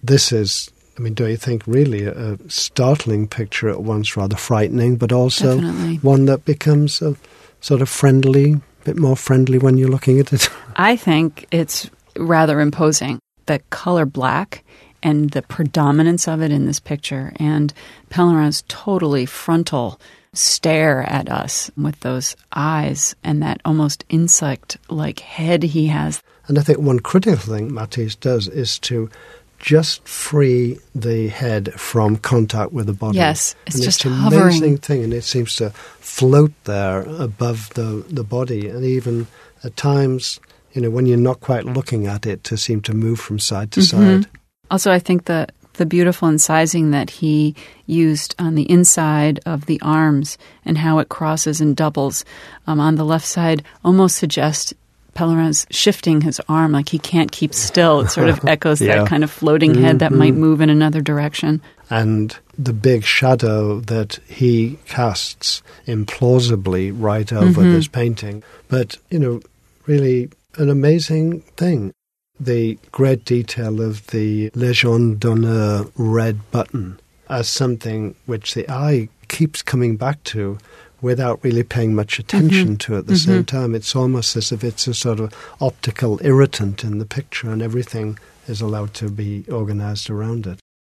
this is, I mean, do you think really a startling picture at once, rather frightening, but also Definitely. one that becomes a sort of friendly, bit more friendly when you're looking at it? I think it's rather imposing. The color black and the predominance of it in this picture, and Pellerin's totally frontal stare at us with those eyes and that almost insect-like head he has. And I think one critical thing Matisse does is to just free the head from contact with the body. Yes, it's and just it's an hovering. amazing thing, and it seems to float there above the body, and even at times, when you're not quite looking at it, to seem to move from side to side. Also, I think the beautiful incising that he used on the inside of the arms and how it crosses and doubles on the left side almost suggests Pellerin's shifting his arm like he can't keep still. It sort of echoes that kind of floating head that might move in another direction. And the big shadow that he casts implausibly right over this painting. But, really an amazing thing. The great detail of the Légion d'honneur red button as something which the eye keeps coming back to without really paying much attention to at the same time. It's almost as if it's a sort of optical irritant in the picture, and everything is allowed to be organized around it.